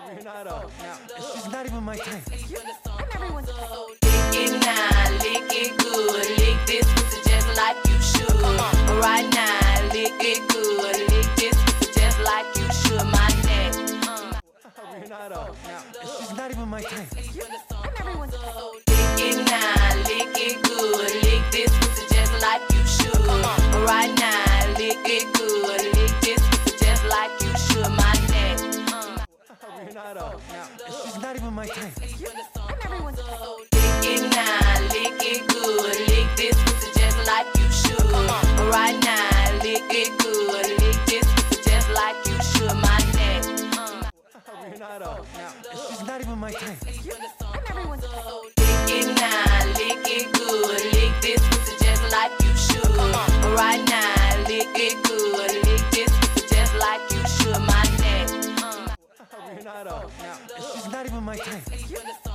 You're not she's not even my type. I'm everyone's type. Lick it now, lick it good. Lick this pussy just like you should. Right now, lick it good. Lick this pussy just like you should. My neck. You're not she's not even my type. I'm everyone's type. Lick it now, lick it good. Lick this pussy just like you should. Right now, lick it good. Lick this pussy just like you should. My neck. You're not she's not even my type. I'm everyone's type. Lick it now, lick it good. Lick this pussy just like you should. Right now, lick it good. Lick this pussy just like you should. My neck. You're not she's not even my type. I'm everyone's type. Lick it now, lick it good. Lick this pussy just like you should. Right now, lick it good. Lick this pussy just like you should. My neck. You're not she's not even my type.